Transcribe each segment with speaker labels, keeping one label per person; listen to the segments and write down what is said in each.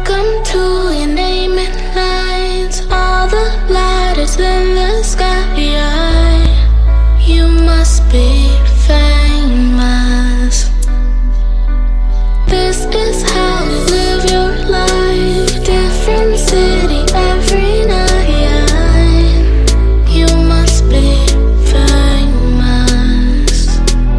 Speaker 1: Welcome to your name it lights. All the lighters in the sky. You must be famous. This is how you live your life. Different city every night. You must be famous.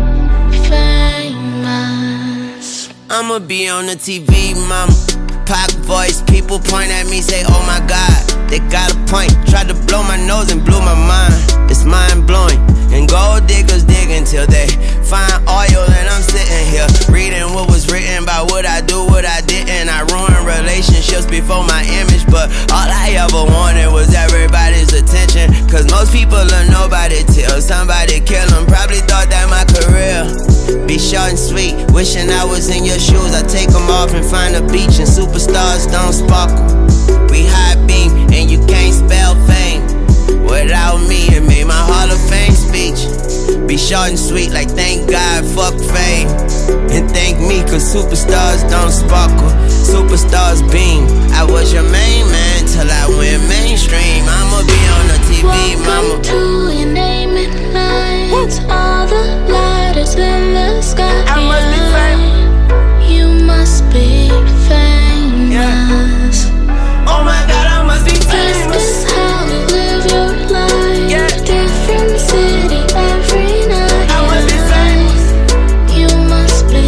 Speaker 1: Famous.
Speaker 2: I'ma be on the TV, mama. Pop voice, people point at me, say, oh my God, they got a point. Tried to blow my nose and blew my mind. It's mind blowing. And gold diggers dig until they find oil, and I'm sitting here reading what was written about what I do, what I didn't. I ruined relationships before my image, but all I ever wanted was everybody's attention. Cause most people are nobody till somebody kill them. Probably thought that my career be short and sweet. Wishing I was in your shoes. I take them off and find a beach, and superstars don't sparkle. We high beam and you can't spell fame. Without me, it made my Hall of Fame speech be short and sweet, like thank God, fuck fame. And thank me, cause superstars don't sparkle. Superstars beam. I was your main man till I went mainstream. I'ma be on the TV, mama.
Speaker 1: Welcome to your name it lights. All the lighters in the sky.
Speaker 2: I must be famous.
Speaker 1: You must be famous.
Speaker 2: Oh my God, I must be
Speaker 1: This
Speaker 2: famous.
Speaker 1: is how you live your life. Different city every night.
Speaker 2: I must be famous.
Speaker 1: You must be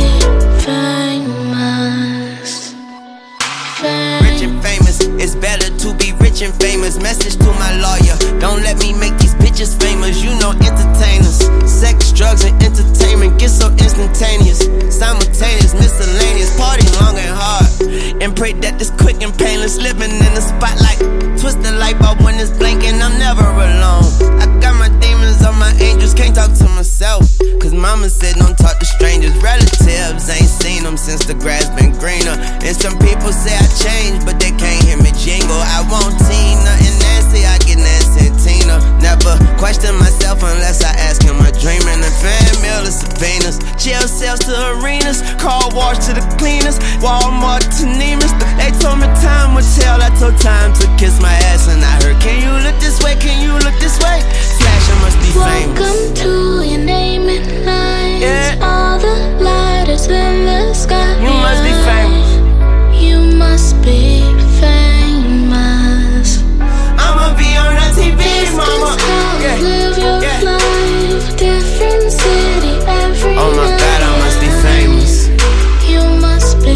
Speaker 1: famous.
Speaker 2: Rich and famous, it's better to be rich and famous. Message to my lawyer, don't let me make these bitches famous. You know entertainers, sex, drugs, and entertainment get so instantaneous, simultaneous, miscellaneous, party long and hard, and pray that it's quick and painless. Living in the spotlight, twist the light bulb when it's blinking. I'm never alone. I got my demons on my angels, can't talk to myself, cause mama said don't talk to strangers. Relatives ain't seen them since the grass been greener. And some people say I changed, but they can't hear me jingle. I won't Tina and Nancy, I get Nancy and Tina. Never question myself unless I ask him. I'm dreaming. The fan mail to subpoenas, jail cells to arenas, car wash to the cleaners, Walmart to Nemus. They told me time would tell. I told time to kiss my ass, and I heard, can you look this way? Can you look this way? Flash, I must be famous.
Speaker 1: Welcome to your name it lights. All the lighters in the sky.
Speaker 2: You must be famous.
Speaker 1: You must be famous.
Speaker 2: I'ma be on the TV,
Speaker 1: This
Speaker 2: mama.
Speaker 1: is how you live your life. Different city every
Speaker 2: Oh my God, I must be famous.
Speaker 1: You must be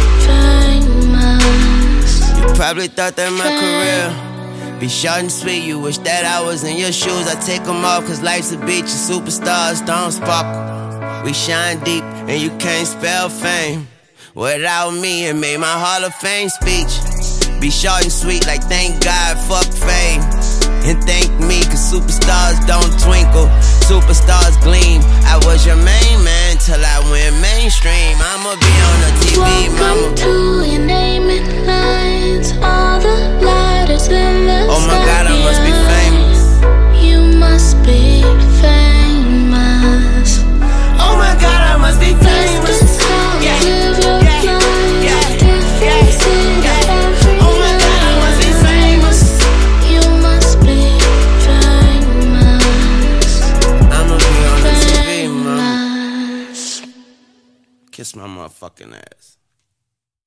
Speaker 1: famous.
Speaker 2: You probably thought that my career be short and sweet. You wish that I was in your shoes. I take them off cause life's a beach and superstars don't sparkle. We shine deep and you can't spell fame. Without me, it made my Hall of Fame speech be short and sweet, like thank God, fuck fame. And thank me, cause superstars don't twinkle, superstars gleam. I was your main man till I went mainstream. I'ma be on the TV, mama.
Speaker 1: Welcome to your name it lights. All the lighters in the sky.
Speaker 2: Oh my God, I must be famous.
Speaker 1: You must be famous.
Speaker 2: Oh my God, I must be famous.
Speaker 1: This is how you live your life. Different city every
Speaker 2: Oh my God, I must be famous.
Speaker 1: You must be famous.
Speaker 2: I'ma be on the TV, mama.
Speaker 1: Famous.
Speaker 2: Kiss my motherfucking ass.